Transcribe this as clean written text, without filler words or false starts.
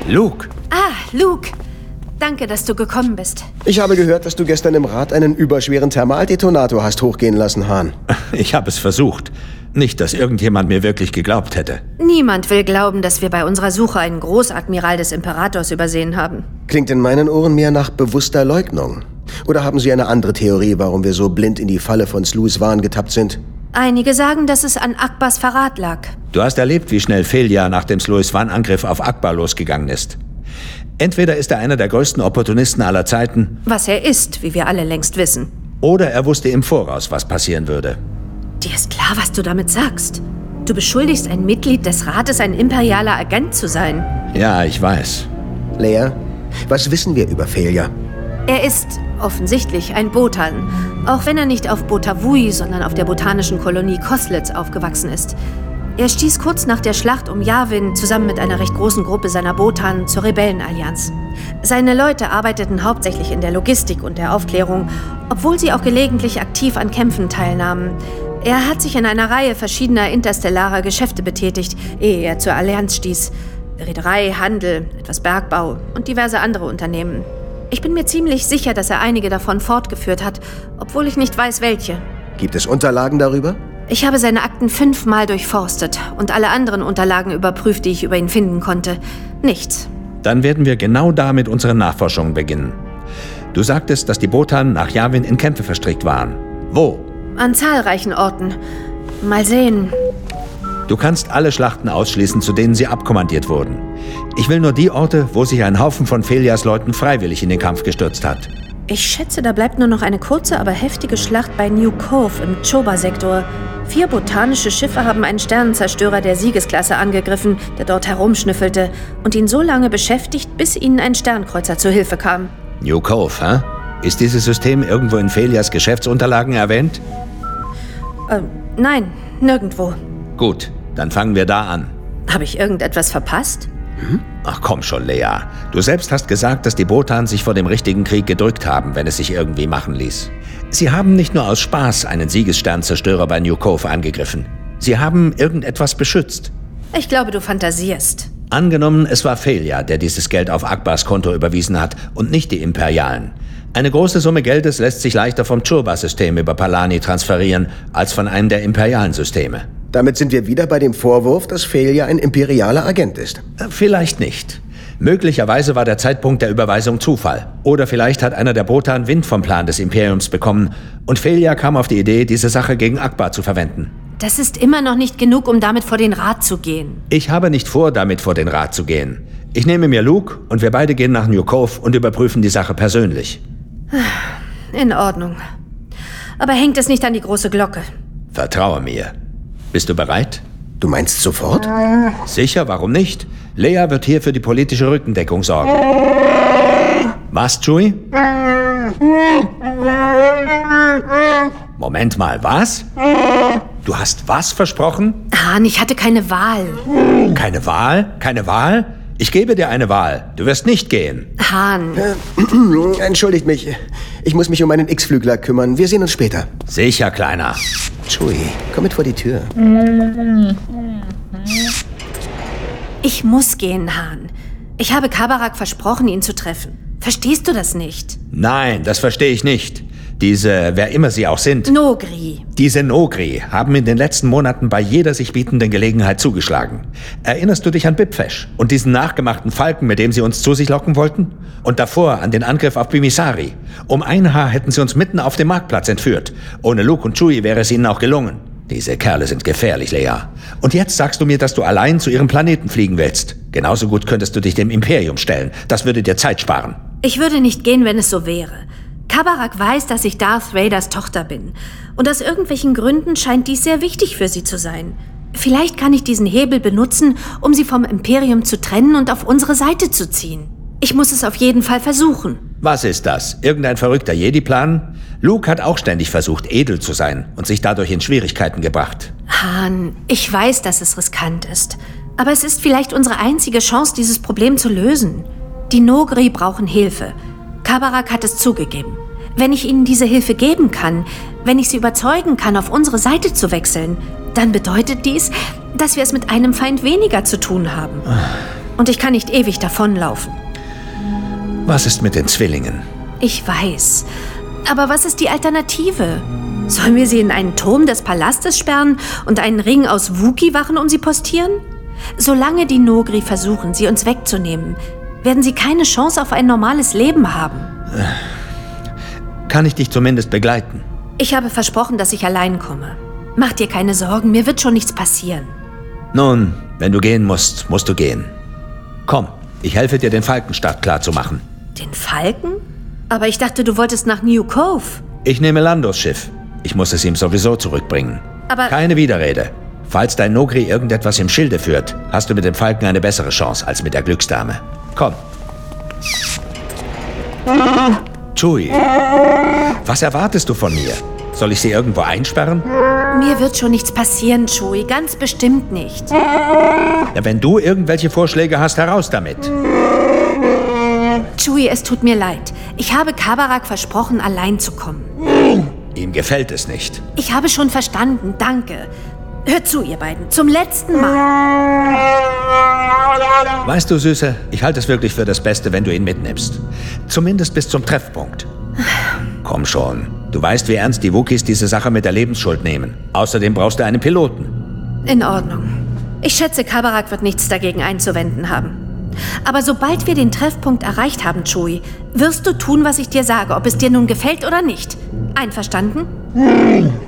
Luke! Ah, Luke. Danke, dass du gekommen bist. Ich habe gehört, dass du gestern im Rat einen überschweren Thermaldetonator hast hochgehen lassen, Han. Ich habe es versucht. Nicht, dass irgendjemand mir wirklich geglaubt hätte. Niemand will glauben, dass wir bei unserer Suche einen Großadmiral des Imperators übersehen haben. Klingt in meinen Ohren mehr nach bewusster Leugnung. Oder haben Sie eine andere Theorie, warum wir so blind in die Falle von Sluys Wahn getappt sind? Einige sagen, dass es an Akbars Verrat lag. Du hast erlebt, wie schnell Felia nach dem Sluys Wahn-Angriff auf Akbar losgegangen ist. Entweder ist er einer der größten Opportunisten aller Zeiten. Was er ist, wie wir alle längst wissen. Oder er wusste im Voraus, was passieren würde. Dir ist klar, was du damit sagst. Du beschuldigst ein Mitglied des Rates, ein imperialer Agent zu sein. Ja, ich weiß. Leia, was wissen wir über Felia? Er ist offensichtlich ein Botan. Auch wenn er nicht auf Botavui, sondern auf der botanischen Kolonie Koslitz aufgewachsen ist. Er stieß kurz nach der Schlacht um Yavin zusammen mit einer recht großen Gruppe seiner Botanen zur Rebellenallianz. Seine Leute arbeiteten hauptsächlich in der Logistik und der Aufklärung, obwohl sie auch gelegentlich aktiv an Kämpfen teilnahmen. Er hat sich in einer Reihe verschiedener interstellarer Geschäfte betätigt, ehe er zur Allianz stieß. Reederei, Handel, etwas Bergbau und diverse andere Unternehmen. Ich bin mir ziemlich sicher, dass er einige davon fortgeführt hat, obwohl ich nicht weiß, welche. Gibt es Unterlagen darüber? Ich habe seine Akten 5-mal durchforstet und alle anderen Unterlagen überprüft, die ich über ihn finden konnte. Nichts. Dann werden wir genau da mit unseren Nachforschungen beginnen. Du sagtest, dass die Botan nach Yavin in Kämpfe verstrickt waren. Wo? An zahlreichen Orten. Mal sehen. Du kannst alle Schlachten ausschließen, zu denen sie abkommandiert wurden. Ich will nur die Orte, wo sich ein Haufen von Felias Leuten freiwillig in den Kampf gestürzt hat. Ich schätze, da bleibt nur noch eine kurze, aber heftige Schlacht bei New Cove im Choba-Sektor. 4 botanische Schiffe haben einen Sternenzerstörer der Siegesklasse angegriffen, der dort herumschnüffelte und ihn so lange beschäftigt, bis ihnen ein Sternkreuzer zu Hilfe kam. New Cove, hä? Ist dieses System irgendwo in Felias Geschäftsunterlagen erwähnt? Nein, nirgendwo. Gut, dann fangen wir da an. Habe ich irgendetwas verpasst? Ach komm schon, Leia. Du selbst hast gesagt, dass die Botan sich vor dem richtigen Krieg gedrückt haben, wenn es sich irgendwie machen ließ. Sie haben nicht nur aus Spaß einen Siegessternzerstörer bei New Cove angegriffen. Sie haben irgendetwas beschützt. Ich glaube, du fantasierst. Angenommen, es war Felia, der dieses Geld auf Akbars Konto überwiesen hat und nicht die Imperialen. Eine große Summe Geldes lässt sich leichter vom Churba-System über Palani transferieren, als von einem der imperialen Systeme. Damit sind wir wieder bei dem Vorwurf, dass Felia ein imperialer Agent ist. Vielleicht nicht. Möglicherweise war der Zeitpunkt der Überweisung Zufall. Oder vielleicht hat einer der Botan Wind vom Plan des Imperiums bekommen und Felia kam auf die Idee, diese Sache gegen Akbar zu verwenden. Das ist immer noch nicht genug, um damit vor den Rat zu gehen. Ich habe nicht vor, damit vor den Rat zu gehen. Ich nehme mir Luke und wir beide gehen nach New Cove und überprüfen die Sache persönlich. In Ordnung. Aber hängt es nicht an die große Glocke? Vertraue mir. Bist du bereit? Du meinst sofort? Sicher, warum nicht? Leia wird hier für die politische Rückendeckung sorgen. Was, Chewie? Moment mal, was? Du hast was versprochen? Han, ich hatte keine Wahl. Keine Wahl? Keine Wahl? Ich gebe dir eine Wahl. Du wirst nicht gehen. Han. Entschuldigt mich. Ich muss mich um meinen X-Flügler kümmern. Wir sehen uns später. Sicher, Kleiner. Chewie, komm mit vor die Tür. Ich muss gehen, Han. Ich habe Kabarak versprochen, ihn zu treffen. Verstehst du das nicht? Nein, das verstehe ich nicht. Diese, wer immer sie auch sind. Nogri. Diese Nogri haben in den letzten Monaten bei jeder sich bietenden Gelegenheit zugeschlagen. Erinnerst du dich an Bipfesh und diesen nachgemachten Falken, mit dem sie uns zu sich locken wollten? Und davor an den Angriff auf Bimisari. Um ein Haar hätten sie uns mitten auf dem Marktplatz entführt. Ohne Luke und Chewie wäre es ihnen auch gelungen. Diese Kerle sind gefährlich, Leia. Und jetzt sagst du mir, dass du allein zu ihrem Planeten fliegen willst. Genauso gut könntest du dich dem Imperium stellen. Das würde dir Zeit sparen. Ich würde nicht gehen, wenn es so wäre. Kabarak weiß, dass ich Darth Vaders Tochter bin. Und aus irgendwelchen Gründen scheint dies sehr wichtig für sie zu sein. Vielleicht kann ich diesen Hebel benutzen, um sie vom Imperium zu trennen und auf unsere Seite zu ziehen. Ich muss es auf jeden Fall versuchen. Was ist das? Irgendein verrückter Jedi-Plan? Luke hat auch ständig versucht, edel zu sein und sich dadurch in Schwierigkeiten gebracht. Han, ich weiß, dass es riskant ist. Aber es ist vielleicht unsere einzige Chance, dieses Problem zu lösen. Die Nogri brauchen Hilfe. Kabarak hat es zugegeben. Wenn ich ihnen diese Hilfe geben kann, wenn ich sie überzeugen kann, auf unsere Seite zu wechseln, dann bedeutet dies, dass wir es mit einem Feind weniger zu tun haben. Und ich kann nicht ewig davonlaufen. Was ist mit den Zwillingen? Ich weiß. Aber was ist die Alternative? Sollen wir sie in einen Turm des Palastes sperren und einen Ring aus Wookie-Wachen um sie postieren? Solange die Nogri versuchen, sie uns wegzunehmen, werden sie keine Chance auf ein normales Leben haben. Kann ich dich zumindest begleiten? Ich habe versprochen, dass ich allein komme. Mach dir keine Sorgen, mir wird schon nichts passieren. Nun, wenn du gehen musst, musst du gehen. Komm, ich helfe dir, den Falkenstart klarzumachen. Den Falken? Aber ich dachte, du wolltest nach New Cove. Ich nehme Landos Schiff. Ich muss es ihm sowieso zurückbringen. Aber... Keine Widerrede. Falls dein Nogri irgendetwas im Schilde führt, hast du mit dem Falken eine bessere Chance als mit der Glücksdame. Komm. Chewie, was erwartest du von mir? Soll ich sie irgendwo einsperren? Mir wird schon nichts passieren, Chewie. Ganz bestimmt nicht. Ja, wenn du irgendwelche Vorschläge hast, heraus damit. Chewie, es tut mir leid. Ich habe Kabarak versprochen, allein zu kommen. Ihm gefällt es nicht. Ich habe schon verstanden, danke. Hört zu, ihr beiden. Zum letzten Mal. Weißt du, Süße, ich halte es wirklich für das Beste, wenn du ihn mitnimmst. Zumindest bis zum Treffpunkt. Komm schon. Du weißt, wie ernst die Wookiees diese Sache mit der Lebensschuld nehmen. Außerdem brauchst du einen Piloten. In Ordnung. Ich schätze, Kabarak wird nichts dagegen einzuwenden haben. Aber sobald wir den Treffpunkt erreicht haben, Chewie, wirst du tun, was ich dir sage, ob es dir nun gefällt oder nicht. Einverstanden?